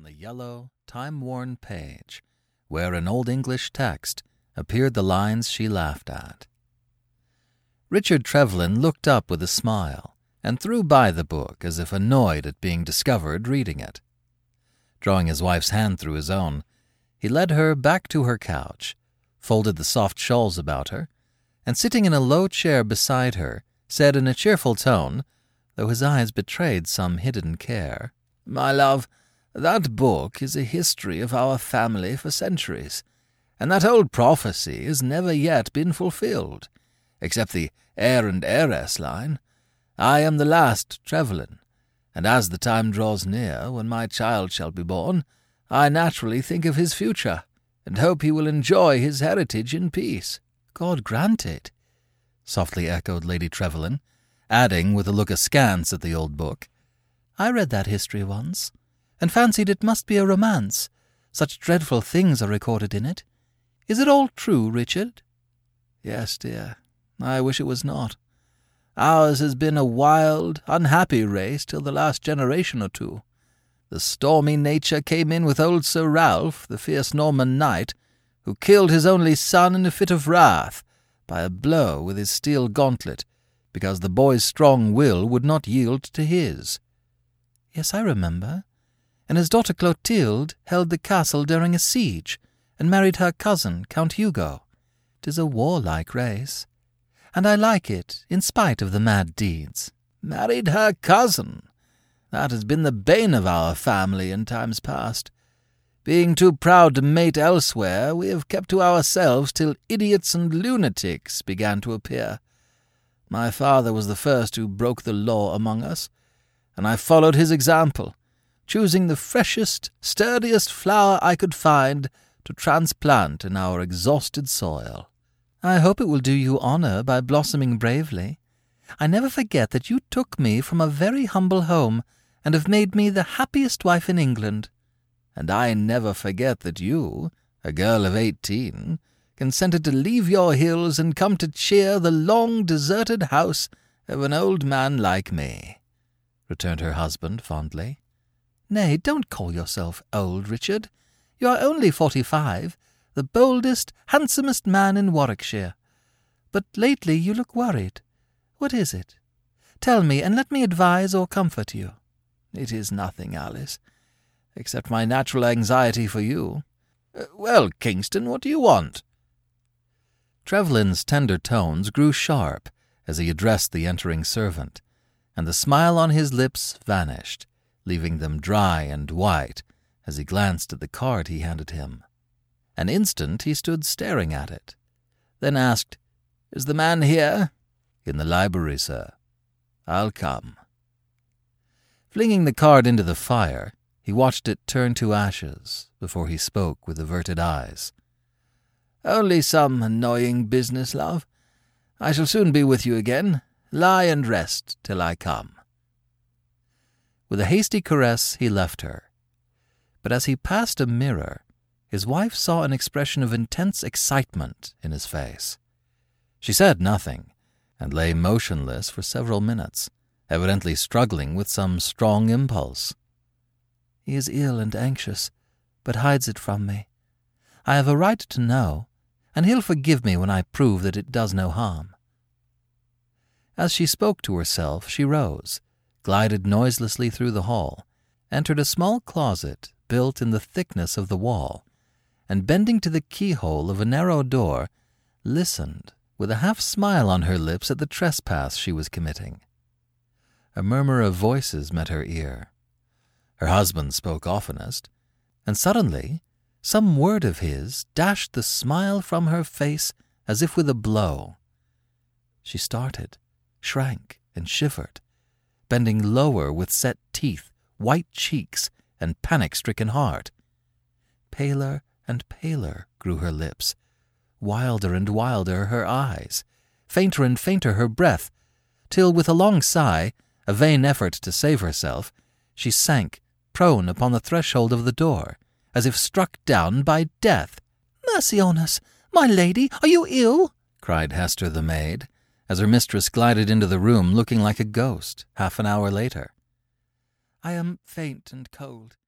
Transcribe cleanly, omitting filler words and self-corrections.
on the yellow, time-worn page, where in Old English text appeared the lines she laughed at. Richard Trevelyan looked up with a smile and threw by the book as if annoyed at being discovered reading it. Drawing his wife's hand through his own, he led her back to her couch, folded the soft shawls about her, and sitting in a low chair beside her, said in a cheerful tone, though his eyes betrayed some hidden care, "My love, that book is a history of our family for centuries, and that old prophecy has never yet been fulfilled, except the heir and heiress line. I am the last Trevelyan, and as the time draws near when my child shall be born, I naturally think of his future, and hope he will enjoy his heritage in peace." "God grant it," softly echoed Lady Trevelyan, adding with a look askance at the old book, "I read that history once, and fancied it must be a romance. Such dreadful things are recorded in it. Is it all true, Richard?" "Yes, dear. I wish it was not. Ours has been a wild, unhappy race till the last generation or two. The stormy nature came in with old Sir Ralph, the fierce Norman knight, who killed his only son in a fit of wrath by a blow with his steel gauntlet, because the boy's strong will would not yield to his." "Yes, I remember. And his daughter Clotilde held the castle during a siege, and married her cousin, Count Hugo. 'Tis a warlike race, and I like it, in spite of the mad deeds." "Married her cousin? That has been the bane of our family in times past. Being too proud to mate elsewhere, we have kept to ourselves till idiots and lunatics began to appear. My father was the first who broke the law among us, and I followed his example, choosing the freshest, sturdiest flower I could find to transplant in our exhausted soil." "I hope it will do you honor by blossoming bravely. I never forget that you took me from a very humble home and have made me the happiest wife in England." "And I never forget that you, a girl of 18, consented to leave your hills and come to cheer the long deserted house of an old man like me," returned her husband fondly. "Nay, don't call yourself old, Richard. You are only 45, the boldest, handsomest man in Warwickshire. But lately you look worried. What is it? Tell me, and let me advise or comfort you." "It is nothing, Alice, except my natural anxiety for you. Well, Kingston, what do you want?" Trevelyan's tender tones grew sharp as he addressed the entering servant, and the smile on his lips vanished, leaving them dry and white as he glanced at the card he handed him. An instant he stood staring at it, then asked, "Is the man here?" "In the library, sir." "I'll come." Flinging the card into the fire, he watched it turn to ashes before he spoke with averted eyes. "Only some annoying business, love. I shall soon be with you again. Lie and rest till I come." With a hasty caress he left her. But as he passed a mirror, his wife saw an expression of intense excitement in his face. She said nothing, and lay motionless for several minutes, evidently struggling with some strong impulse. "He is ill and anxious, but hides it from me. I have a right to know, and he'll forgive me when I prove that it does no harm." As she spoke to herself, she rose, glided noiselessly through the hall, entered a small closet built in the thickness of the wall, and bending to the keyhole of a narrow door, listened with a half-smile on her lips at the trespass she was committing. A murmur of voices met her ear. Her husband spoke oftenest, and suddenly some word of his dashed the smile from her face as if with a blow. She started, shrank, and shivered, bending lower with set teeth, white cheeks, and panic-stricken heart. Paler and paler grew her lips, wilder and wilder her eyes, fainter and fainter her breath, till with a long sigh, a vain effort to save herself, she sank prone upon the threshold of the door, as if struck down by death. "Mercy on us! My lady, are you ill?" cried Hester the maid, as her mistress glided into the room looking like a ghost half an hour later. "I am faint and cold.